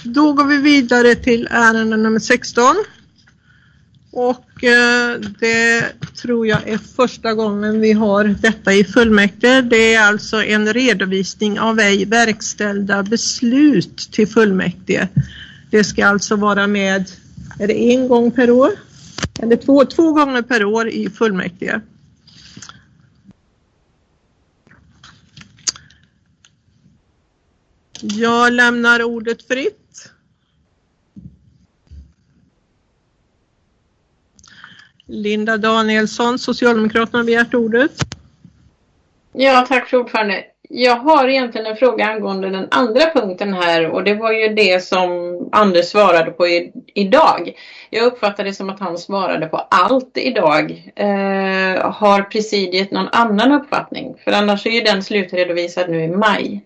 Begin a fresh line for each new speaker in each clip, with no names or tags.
Då går vi vidare till ärende nummer 16. Och det tror jag är första gången vi har detta i fullmäktige. Det är alltså en redovisning av ej verkställda beslut till fullmäktige. Det ska alltså vara med, är det en gång per år? Eller två gånger per år i fullmäktige. Jag lämnar ordet fritt. Linda Danielsson, Socialdemokraterna, har begärt ordet.
Ja, tack för ordförande. Jag har egentligen en fråga angående den andra punkten här, och det var ju det som Anders svarade på idag. Jag uppfattade det som att han svarade på allt idag. Har presidiet någon annan uppfattning? För annars är ju den slutredovisad nu i maj.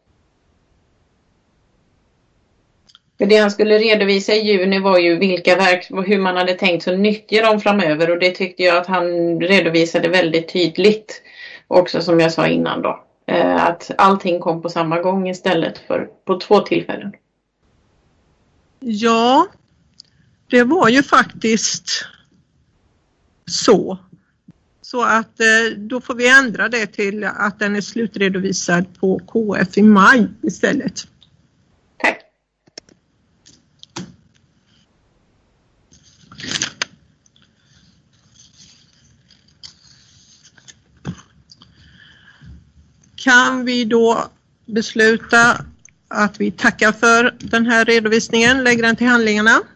För det han skulle redovisa i juni var ju hur man hade tänkt att nyttja dem framöver, och det tyckte jag att han redovisade väldigt tydligt. Också som jag sa innan då. Att allting kom på samma gång istället för på 2 tillfällen.
Ja, det var ju faktiskt så. Så att då får vi ändra det till att den är slutredovisad på KF i maj istället.
Tack.
Kan vi då besluta att vi tackar för den här redovisningen, lägger den till handlingarna?